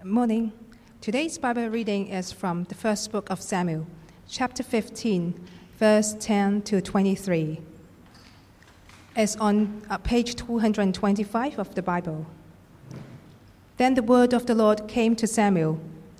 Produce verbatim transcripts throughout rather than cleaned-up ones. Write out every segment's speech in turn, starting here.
Morning. Today's Bible reading is from the first book of Samuel, chapter fifteen, verse ten to twenty-three. It's on uh, page two hundred twenty-five of the Bible. Then the word of the Lord came to Samuel.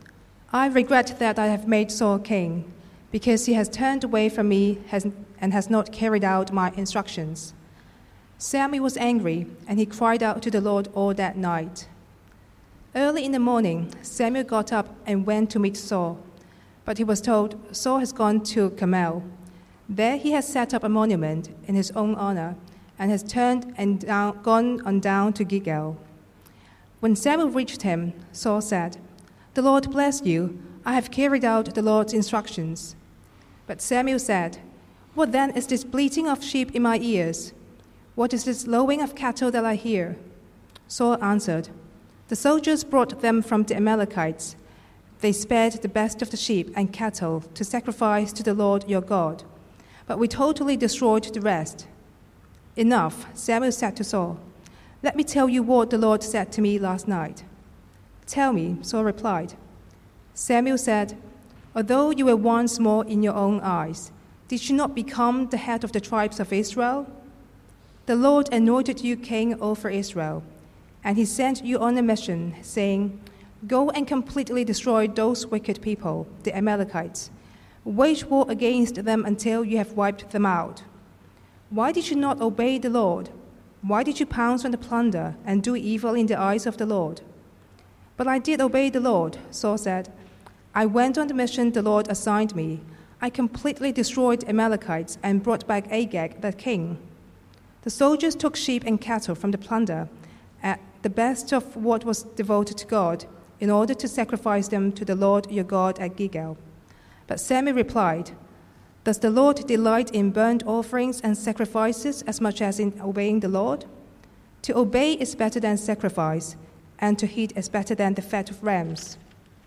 I regret that I have made Saul king, because he has turned away from me has, and has not carried out my instructions. Samuel was angry, and he cried out to the Lord all that night. Early in the morning, Samuel got up and went to meet Saul, but he was told, Saul has gone to Carmel. There he has set up a monument in his own honor and has turned and down, gone on down to Gilgal. When Samuel reached him, Saul said, The Lord bless you. I have carried out the Lord's instructions. But Samuel said, What then is this bleating of sheep in my ears? What is this lowing of cattle that I hear? Saul answered, The soldiers brought them from the Amalekites. They spared the best of the sheep and cattle to sacrifice to the Lord your God, but we totally destroyed the rest. Enough, Samuel said to Saul. Let me tell you what the Lord said to me last night. Tell me, Saul replied. Samuel said, Although you were once small in your own eyes, did you not become the head of the tribes of Israel? The Lord anointed you king over Israel, and he sent you on a mission, saying, Go and completely destroy those wicked people, the Amalekites. Wage war against them until you have wiped them out. Why did you not obey the Lord? Why did you pounce on the plunder and do evil in the eyes of the Lord? But I did obey the Lord, Saul said. I went on the mission the Lord assigned me. I completely destroyed the Amalekites and brought back Agag, the king. The soldiers took sheep and cattle from the plunder, at the best of what was devoted to God, in order to sacrifice them to the Lord your God at Gilgal. But Samuel replied, Does the Lord delight in burnt offerings and sacrifices as much as in obeying the Lord? To obey is better than sacrifice, and to heed is better than the fat of rams.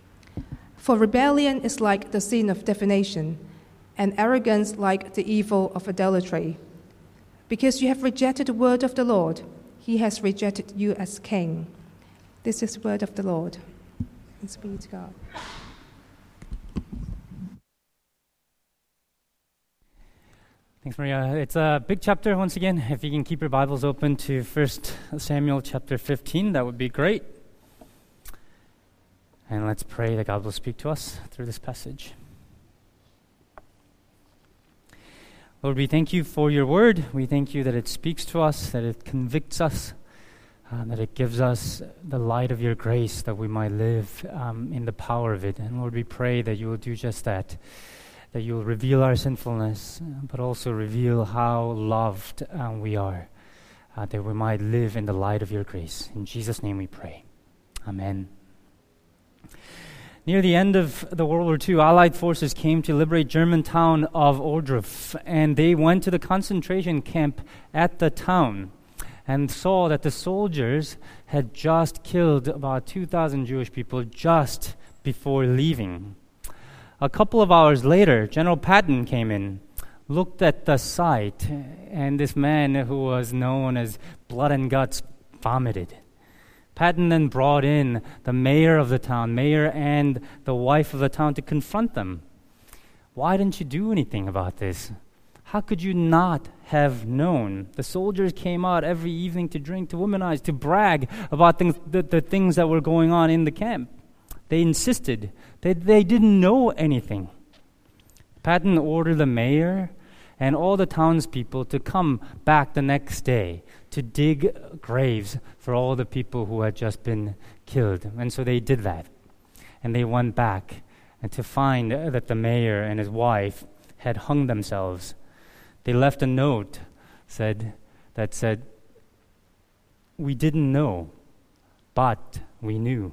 For rebellion is like the sin of divination, and arrogance like the evil of adultery. Because you have rejected the word of the Lord, he has rejected you as king. This is the word of the Lord. Thanks be to God. Thanks, Maria. It's a big chapter once again. If you can keep your Bibles open to First Samuel chapter fifteen, that would be great. And let's pray that God will speak to us through this passage. Lord, we thank you for your word. We thank you that it speaks to us, that it convicts us, uh, that it gives us the light of your grace, that we might live um, in the power of it. And Lord, we pray that you will do just that, that you will reveal our sinfulness, but also reveal how loved uh, we are, uh, that we might live in the light of your grace. In Jesus' name we pray. Amen. Near the end of the World War Two, Allied forces came to liberate German town of Ohrdruf, and they went to the concentration camp at the town and saw that the soldiers had just killed about two thousand Jewish people just before leaving. A couple of hours later, General Patton came in, looked at the site, and this man who was known as Blood and Guts vomited. Patton then brought in the mayor of the town, mayor and the wife of the town, to confront them. Why didn't you do anything about this? How could you not have known? The soldiers came out every evening to drink, to womanize, to brag about things, the, the things that were going on in the camp. They insisted. They, they didn't know anything. Patton ordered the mayor and all the townspeople to come back the next day to dig graves for all the people who had just been killed. And so they did that. And they went back and to find that the mayor and his wife had hung themselves. They left a note said that said, "We didn't know, but we knew."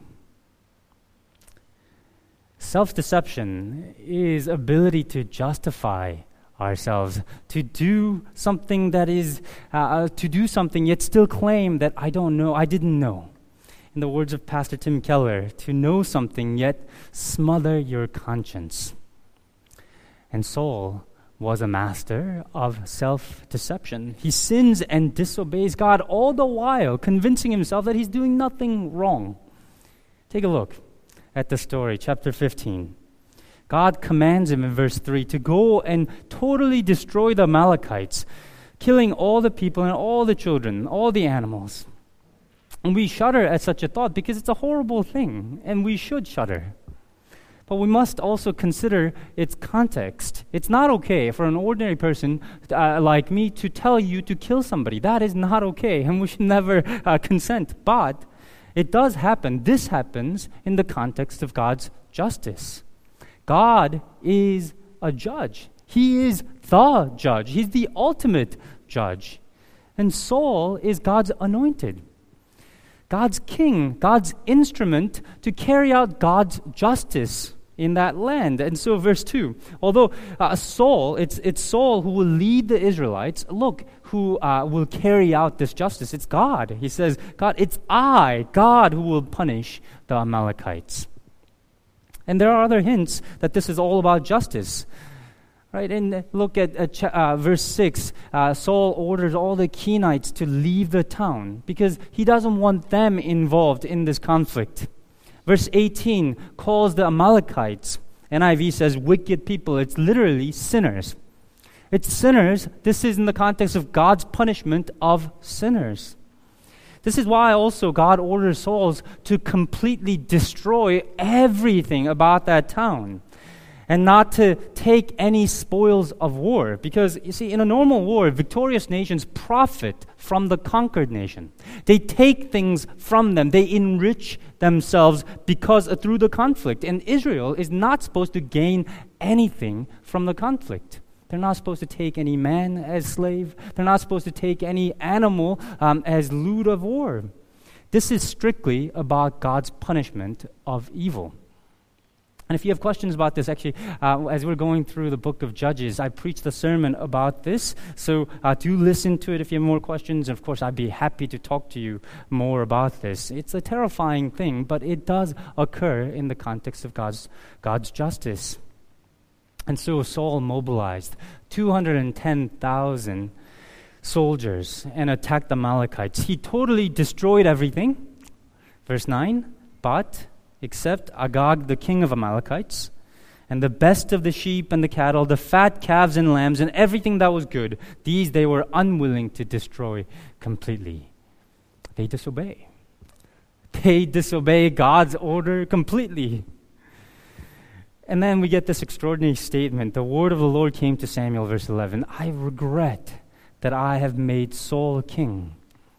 Self-deception is ability to justify ourselves, to do something that is, uh, to do something yet still claim that I don't know, I didn't know. In the words of Pastor Tim Keller, to know something yet smother your conscience. And Saul was a master of self-deception. He sins and disobeys God all the while, convincing himself that he's doing nothing wrong. Take a look. at the story, chapter fifteen. God commands him in verse three to go and totally destroy the Amalekites, killing all the people and all the children, all the animals. And we shudder at such a thought because it's a horrible thing, and we should shudder. But we must also consider its context. It's not okay for an ordinary person uh, like me to tell you to kill somebody. That is not okay, and we should never uh, consent. But it does happen. This happens in the context of God's justice. God is a judge. He is the judge. He's the ultimate judge. And Saul is God's anointed, God's king, God's instrument to carry out God's justice in that land. And so verse two, although uh, Saul, it's, it's Saul who will lead the Israelites, look, who uh, will carry out this justice. It's God. He says, God, it's I, God, who will punish the Amalekites. And there are other hints that this is all about justice. Right, and look at uh, ch- uh, verse six. Uh, Saul orders all the Kenites to leave the town because he doesn't want them involved in this conflict. Verse eighteen calls the Amalekites, N I V says, wicked people. It's literally sinners. It's sinners. This is in the context of God's punishment of sinners. This is why also God orders Saul to completely destroy everything about that town, and not to take any spoils of war. Because, you see, in a normal war, victorious nations profit from the conquered nation. They take things from them. They enrich themselves because uh, through the conflict. And Israel is not supposed to gain anything from the conflict. They're not supposed to take any man as slave. They're not supposed to take any animal um, as loot of war. This is strictly about God's punishment of evil. And if you have questions about this, actually, uh, as we're going through the book of Judges, I preached a sermon about this. So uh, do listen to it if you have more questions. And of course, I'd be happy to talk to you more about this. It's a terrifying thing, but it does occur in the context of God's, God's justice. And so Saul mobilized two hundred ten thousand soldiers and attacked the Amalekites. He totally destroyed everything. Verse nine, but except Agag, the king of Amalekites, and the best of the sheep and the cattle, the fat calves and lambs, and everything that was good, these they were unwilling to destroy completely. They disobey. They disobey God's order completely. And then we get this extraordinary statement. The word of the Lord came to Samuel, verse eleven. I regret that I have made Saul king.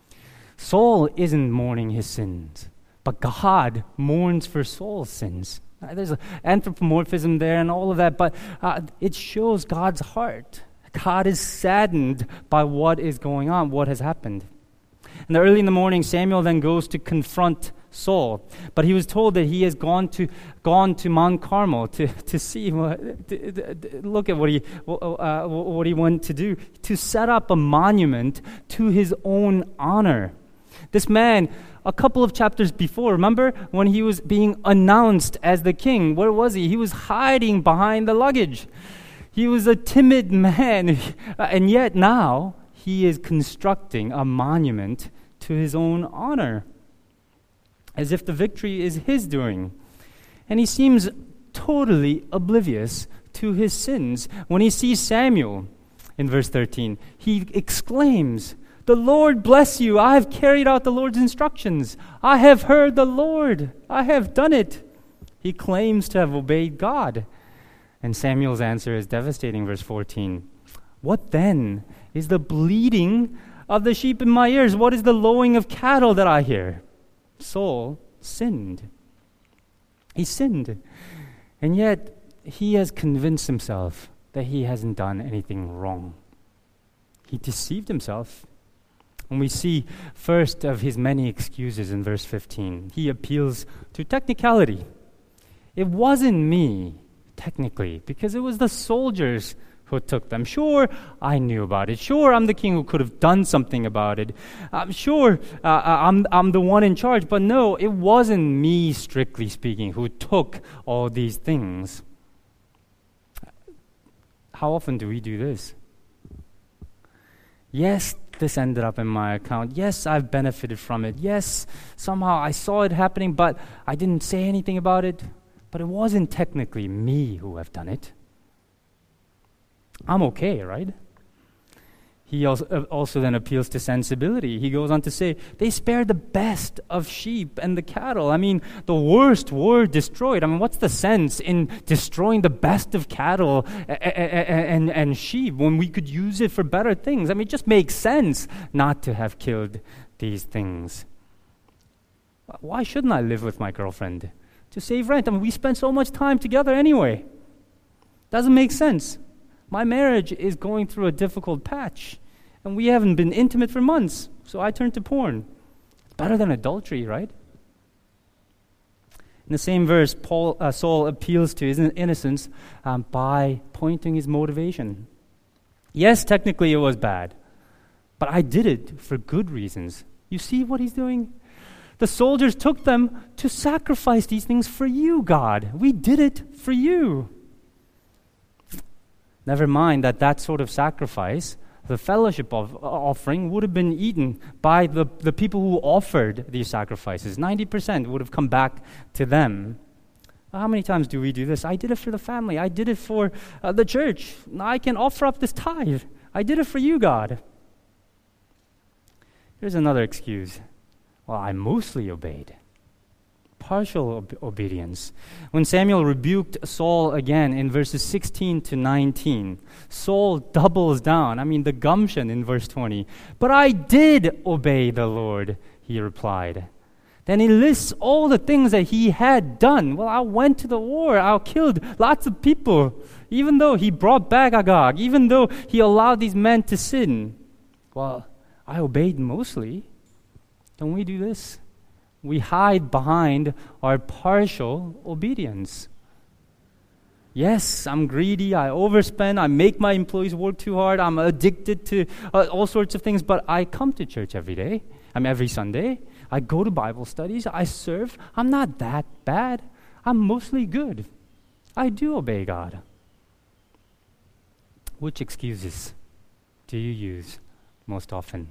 Saul isn't mourning his sins, but God mourns for Saul's sins. Uh, there's an anthropomorphism there and all of that, but uh, it shows God's heart. God is saddened by what is going on, what has happened. And early in the morning, Samuel then goes to confront Saul, but he was told that he has gone to gone to Mount Carmel to to see what, to, to look at what he uh, what he went to do, to set up a monument to his own honor. This man, a couple of chapters before, remember when he was being announced as the king? Where was he? He was hiding behind the luggage. He was a timid man, and yet now he is constructing a monument to his own honor, as if the victory is his doing. And he seems totally oblivious to his sins. When he sees Samuel, in verse thirteen, he exclaims, "The Lord bless you. I have carried out the Lord's instructions. I have heard the Lord. I have done it." He claims to have obeyed God. And Samuel's answer is devastating, verse fourteen. "What then is the bleating of the sheep in my ears? What is the lowing of cattle that I hear?" Saul sinned. He sinned. And yet, he has convinced himself that he hasn't done anything wrong. He deceived himself. And we see first of his many excuses in verse fifteen. He appeals to technicality. It wasn't me, technically, because it was the soldiers who took them. Sure, I knew about it. Sure, I'm the king who could have done something about it. I'm sure uh, I'm, I'm the one in charge. But no, it wasn't me, strictly speaking, who took all these things. How often do we do this? Yes, this ended up in my account. Yes, I've benefited from it. Yes, somehow I saw it happening, but I didn't say anything about it. But it wasn't technically me who have done it. I'm okay, right? He also, uh, also then appeals to sensibility. He goes on to say, they spared the best of sheep and the cattle. I mean, the worst were destroyed. I mean, what's the sense in destroying the best of cattle and, and, and sheep when we could use it for better things? I mean, it just makes sense not to have killed these things. Why shouldn't I live with my girlfriend? To save rent. I mean, we spend so much time together anyway. Doesn't make sense. My marriage is going through a difficult patch, and we haven't been intimate for months, so I turned to porn. It's better than adultery, right? In the same verse, Paul, uh, Saul appeals to his innocence um, by pointing his motivation. Yes, technically it was bad, but I did it for good reasons. You see what he's doing? The soldiers took them to sacrifice these things for you, God. We did it for you. Never mind that that sort of sacrifice, the fellowship of, uh, offering, would have been eaten by the, the people who offered these sacrifices. ninety percent would have come back to them. How many times do we do this? I did it for the family. I did it for uh, the church. I can offer up this tithe. I did it for you, God. Here's another excuse. Well, I mostly obeyed. Partial ob- obedience. When Samuel rebuked Saul again in verses sixteen to nineteen, Saul doubles down. I mean, the gumption in verse twenty. But I did obey the Lord, he replied. Then he lists all the things that he had done. Well, I went to the war. I killed lots of people. Even though he brought back Agag, even though he allowed these men to sin. Well, I obeyed mostly. Don't we do this? We hide behind our partial obedience. Yes, I'm greedy, I overspend, I make my employees work too hard, I'm addicted to uh, all sorts of things, but I come to church every day. I'm every Sunday. I go to Bible studies, I serve. I'm not that bad. I'm mostly good. I do obey God. Which excuses do you use most often?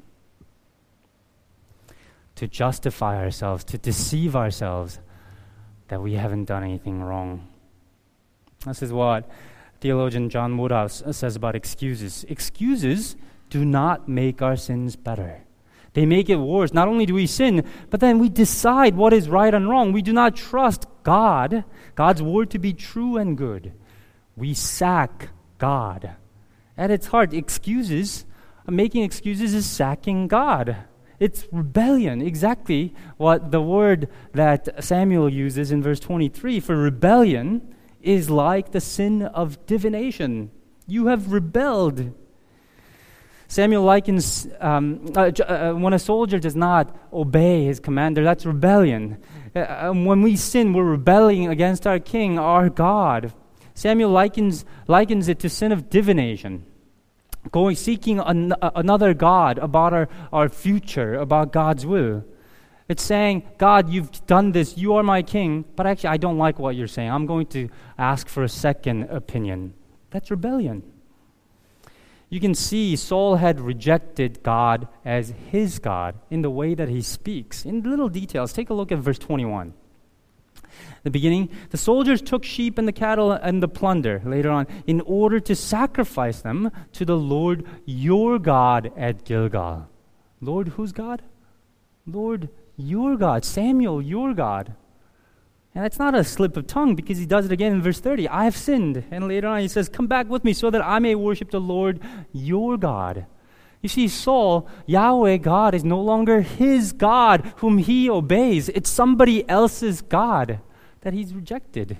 To justify ourselves, to deceive ourselves that we haven't done anything wrong. This is what theologian John Woodhouse says about excuses. Excuses do not make our sins better. They make it worse. Not only do we sin, but then we decide what is right and wrong. We do not trust God, God's word to be true and good. We sack God. At its heart, excuses, making excuses is sacking God. It's rebellion, exactly what the word that Samuel uses in verse twenty-three for rebellion is like the sin of divination. You have rebelled. Samuel likens um, uh, uh, when a soldier does not obey his commander, that's rebellion. Uh, when we sin, we're rebelling against our king, our God. Samuel likens likens it to sin of divination. Going, seeking an, uh, another God about our, our future, about God's will. It's saying, God, you've done this, you are my king, but actually I don't like what you're saying. I'm going to ask for a second opinion. That's rebellion. You can see Saul had rejected God as his God in the way that he speaks. In little details, take a look at verse twenty-one. The beginning, the soldiers took sheep and the cattle and the plunder, later on, in order to sacrifice them to the Lord your God at Gilgal. Lord, whose God? Lord, your God. Samuel, your God. And that's not a slip of tongue because he does it again in verse thirty. I have sinned. And later on he says, come back with me so that I may worship the Lord your God. You see, Saul, Yahweh God, is no longer his God whom he obeys. It's somebody else's God that he's rejected.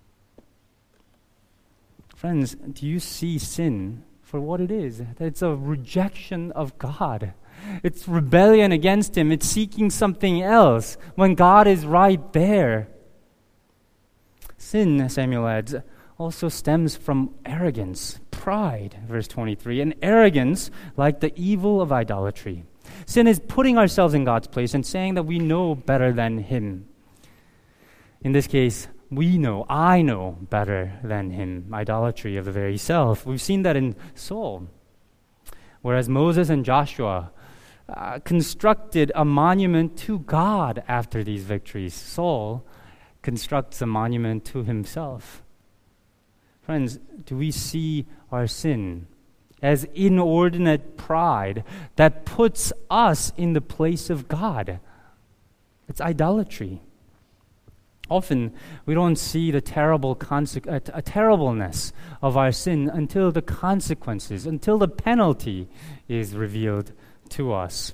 Friends, do you see sin for what it is? That it's a rejection of God. It's rebellion against him. It's seeking something else when God is right there. Sin, Samuel adds, also stems from arrogance, pride, verse twenty-three, and arrogance like the evil of idolatry. Sin is putting ourselves in God's place and saying that we know better than him. In this case, we know, I know better than him, idolatry of the very self. We've seen that in Saul. Whereas Moses and Joshua uh, constructed a monument to God after these victories, Saul constructs a monument to himself. Friends, do we see our sin as inordinate pride that puts us in the place of God? It's idolatry. Often, we don't see the terrible conse- uh, t- uh, terribleness of our sin until the consequences, until the penalty is revealed to us.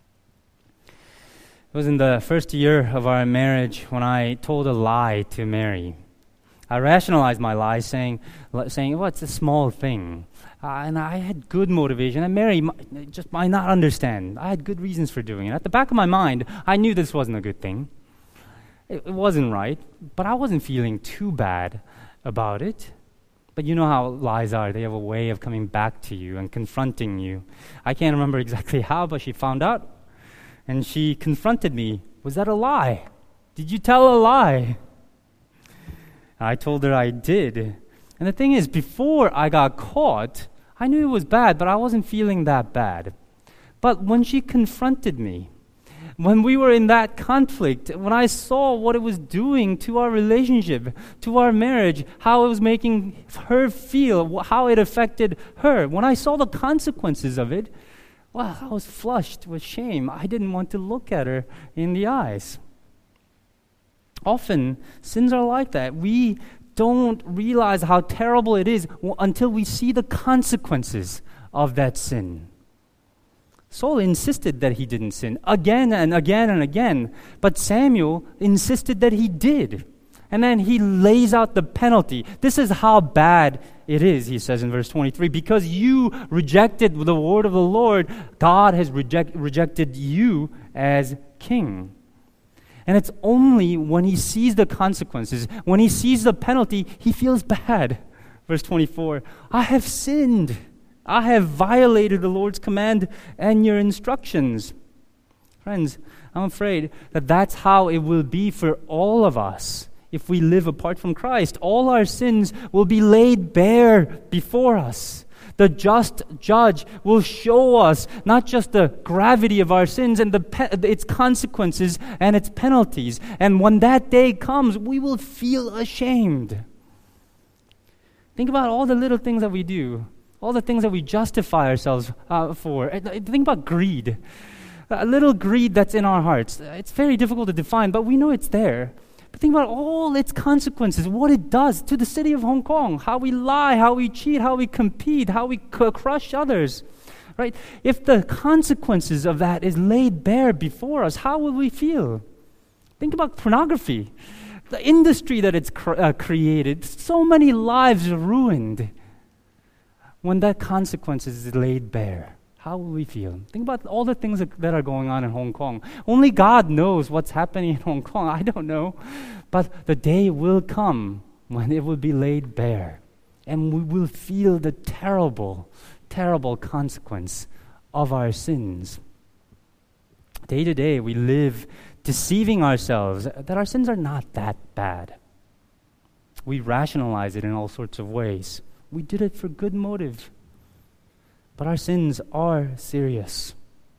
It was in the first year of our marriage when I told a lie to Mary. I rationalized my lie, saying, saying, well, it's a small thing. Uh, and I had good motivation, and Mary m- just might not understand. I had good reasons for doing it. At the back of my mind, I knew this wasn't a good thing. It, it wasn't right, but I wasn't feeling too bad about it. But you know how lies are. They have a way of coming back to you and confronting you. I can't remember exactly how, but she found out, and she confronted me. Was that a lie? Did you tell a lie? I told her I did. And the thing is, before I got caught, I knew it was bad, but I wasn't feeling that bad. But when she confronted me, when we were in that conflict, when I saw what it was doing to our relationship, to our marriage, how it was making her feel, how it affected her, when I saw the consequences of it, well, I was flushed with shame. I didn't want to look at her in the eyes. Often, sins are like that. We don't realize how terrible it is until we see the consequences of that sin. Saul insisted that he didn't sin again and again and again, but Samuel insisted that he did. And then he lays out the penalty. This is how bad it is, he says in verse twenty-three. Because you rejected the word of the Lord, God has reject, rejected you as king. And it's only when he sees the consequences, when he sees the penalty, he feels bad. Verse twenty-four, I have sinned. I have violated the Lord's command and your instructions. Friends, I'm afraid that that's how it will be for all of us if we live apart from Christ. All our sins will be laid bare before us. The just judge will show us not just the gravity of our sins and the pe- its consequences and its penalties. And when that day comes, we will feel ashamed. Think about all the little things that we do, all the things that we justify ourselves uh, for. Think about greed. A little greed that's in our hearts. It's very difficult to define, but we know it's there. But think about all its consequences, what it does to the city of Hong Kong, how we lie, how we cheat, how we compete, how we c- crush others, right? If the consequences of that is laid bare before us, how will we feel? Think about pornography, the industry that it's cr- uh, created, so many lives ruined. When that consequences is laid bare, how will we feel? Think about all the things that, that are going on in Hong Kong. Only God knows what's happening in Hong Kong. I don't know. But the day will come when it will be laid bare. And we will feel the terrible, terrible consequence of our sins. Day to day, we live deceiving ourselves that our sins are not that bad. We rationalize it in all sorts of ways. We did it for good motive. But our sins are serious.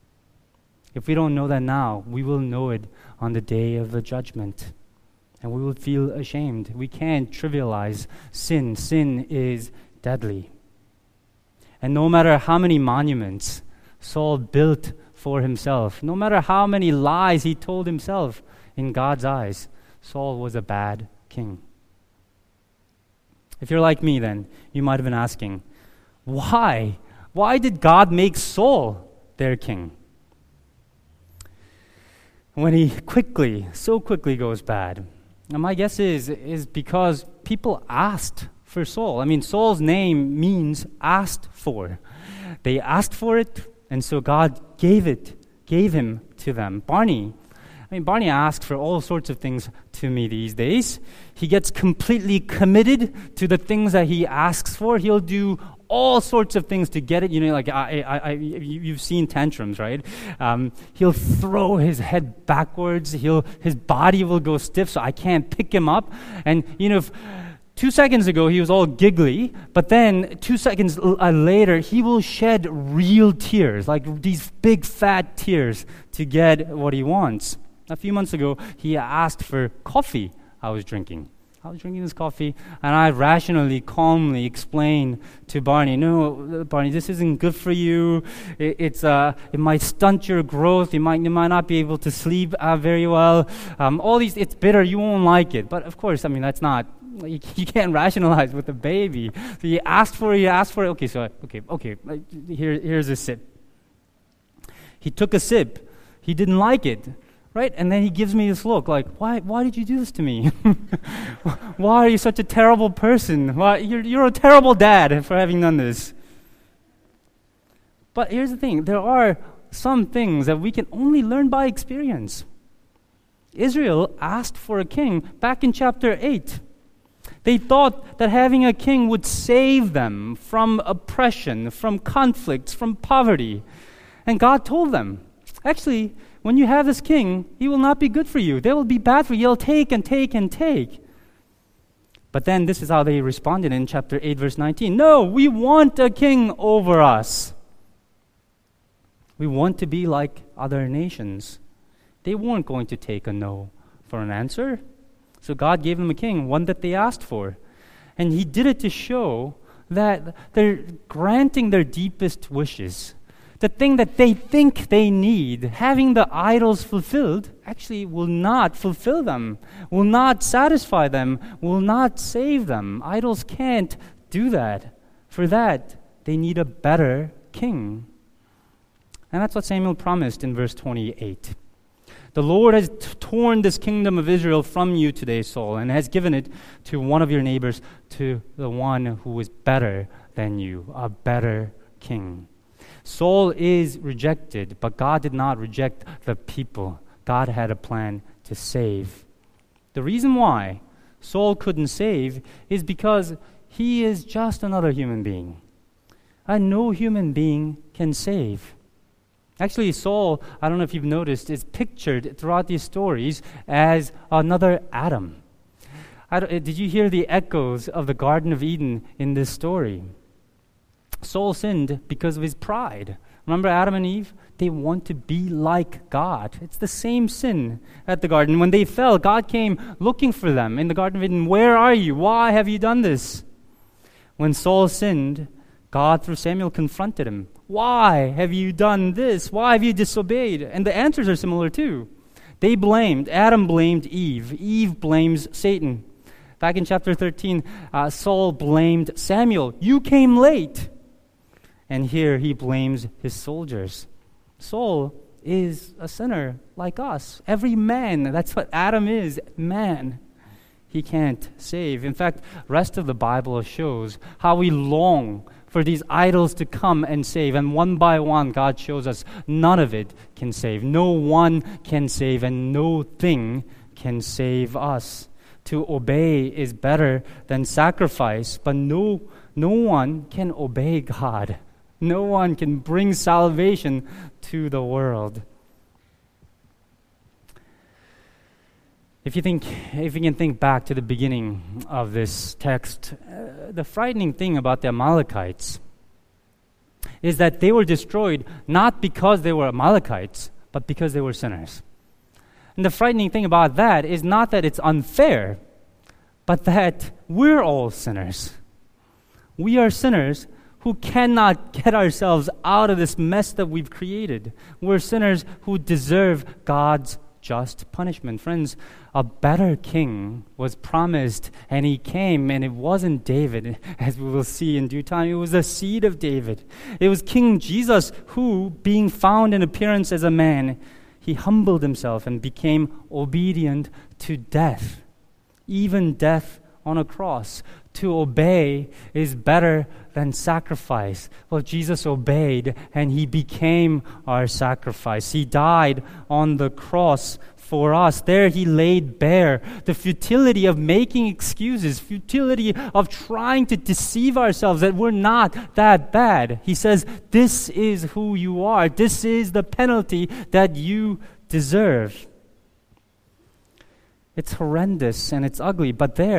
If we don't know that now, we will know it on the day of the judgment. And we will feel ashamed. We can't trivialize sin. Sin is deadly. And no matter how many monuments Saul built for himself, no matter how many lies he told himself, in God's eyes, Saul was a bad king. If you're like me, then you might have been asking, why? Why did God make Saul their king? When he quickly, so quickly goes bad. And my guess is, is because people asked for Saul. I mean, Saul's name means asked for. They asked for it, and so God gave it, gave him to them. Barney, I mean, Barney asks for all sorts of things to me these days. He gets completely committed to the things that he asks for. He'll do all sorts of things to get it. You know, like I, I, I, you've seen tantrums, right? Um, he'll throw his head backwards. He'll, his body will go stiff, so I can't pick him up. And you know, if, Two seconds ago, he was all giggly, but then two seconds l- uh, later, he will shed real tears, like these big fat tears, to get what he wants. A few months ago, he asked for coffee I was drinking. I was drinking this coffee, and I rationally, calmly explained to Barney, no, Barney, this isn't good for you. It, it's uh, it might stunt your growth. You might you might not be able to sleep uh, very well. Um, all these, it's bitter. You won't like it. But of course, I mean, that's not, you, you can't rationalize with a baby. So you asked for it, you asked for it. Okay, so, okay, okay, here, here's a sip. He took a sip. He didn't like it. Right? And then he gives me this look like, why why did you do this to me? Why are you such a terrible person? Why, you're, you're a terrible dad for having done this. But here's the thing. There are some things that we can only learn by experience. Israel asked for a king back in chapter eight. They thought that having a king would save them from oppression, from conflicts, from poverty. And God told them, actually, when you have this king, he will not be good for you. They will be bad for you. He'll take and take and take. But then this is how they responded in chapter eight, verse nineteen. No, we want a king over us. We want to be like other nations. They weren't going to take a no for an answer. So God gave them a king, one that they asked for. And he did it to show that they're granting their deepest wishes. The thing that they think they need, having the idols fulfilled, actually will not fulfill them, will not satisfy them, will not save them. Idols can't do that. For that, they need a better king. And that's what Samuel promised in verse twenty-eight. The Lord has t- torn this kingdom of Israel from you today, Saul, and has given it to one of your neighbors, to the one who is better than you, a better king. Saul is rejected, but God did not reject the people. God had a plan to save. The reason why Saul couldn't save is because he is just another human being. And no human being can save. Actually, Saul, I don't know if you've noticed, is pictured throughout these stories as another Adam. I don't, did you hear the echoes of the Garden of Eden in this story? Saul sinned because of his pride. Remember Adam and Eve? They want to be like God. It's the same sin at the garden. When they fell, God came looking for them in the Garden of Eden. Where are you? Why have you done this? When Saul sinned, God, through Samuel, confronted him. Why have you done this? Why have you disobeyed? And the answers are similar too. They blamed, Adam blamed Eve. Eve blames Satan. Back in chapter thirteen, uh, Saul blamed Samuel. You came late. And here he blames his soldiers. Saul is a sinner like us. Every man, that's what Adam is, man. He can't save. In fact, rest of the Bible shows how we long for these idols to come and save. And one by one, God shows us none of it can save. No one can save, and no thing can save us. To obey is better than sacrifice, but no, no one can obey God. No one can bring salvation to the world. If you think, if you can think back to the beginning of this text, uh, the frightening thing about the Amalekites is that they were destroyed not because they were Amalekites, but because they were sinners. And the frightening thing about that is not that it's unfair, but that we're all sinners. We are sinners who cannot get ourselves out of this mess that we've created. We're sinners who deserve God's just punishment. Friends, a better king was promised, and he came, and it wasn't David, as we will see in due time. It was the seed of David. It was King Jesus who, being found in appearance as a man, he humbled himself and became obedient to death, even death on a cross. To obey is better than sacrifice. Well, Jesus obeyed, and he became our sacrifice. He died on the cross for us. There he laid bare the futility of making excuses, futility of trying to deceive ourselves that we're not that bad. He says, this is who you are. This is the penalty that you deserve. It's horrendous and it's ugly, but there,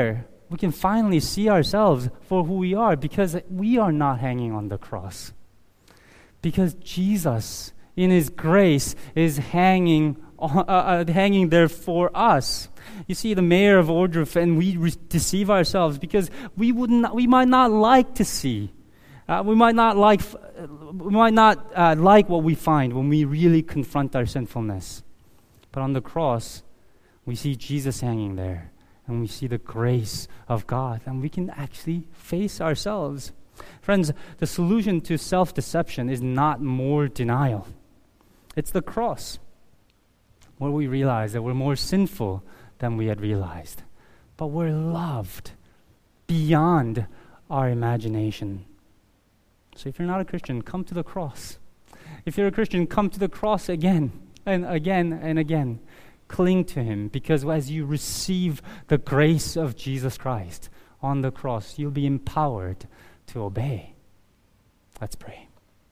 we can finally see ourselves for who we are, because we are not hanging on the cross. Because Jesus, in His grace, is hanging uh, uh, hanging there for us. You see, the mayor of Ohrdruf, and we re- deceive ourselves because we would not, we might not like to see. Uh, we might not like uh, we might not uh, like what we find when we really confront our sinfulness. But on the cross, we see Jesus hanging there, and we see the grace of God, and we can actually face ourselves. Friends, the solution to self-deception is not more denial. It's the cross, where we realize that we're more sinful than we had realized. But we're loved beyond our imagination. So if you're not a Christian, come to the cross. If you're a Christian, come to the cross again and again and again. Cling to Him, because as you receive the grace of Jesus Christ on the cross, you'll be empowered to obey. Let's pray.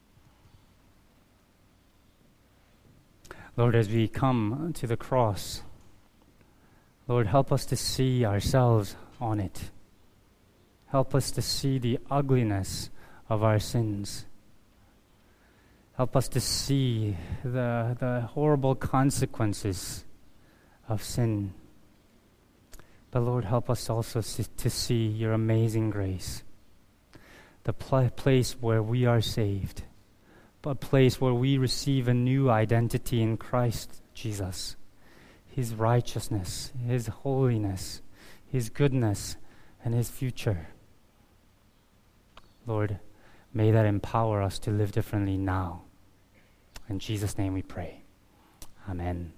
Lord, as we come to the cross, Lord, help us to see ourselves on it. Help us to see the ugliness of our sins. Help us to see the, the horrible consequences of sin. But Lord, help us also to see your amazing grace. The pl- place where we are saved. A place where we receive a new identity in Christ Jesus. His righteousness, His holiness, His goodness, and His future. Lord, may that empower us to live differently now. In Jesus' name we pray. Amen.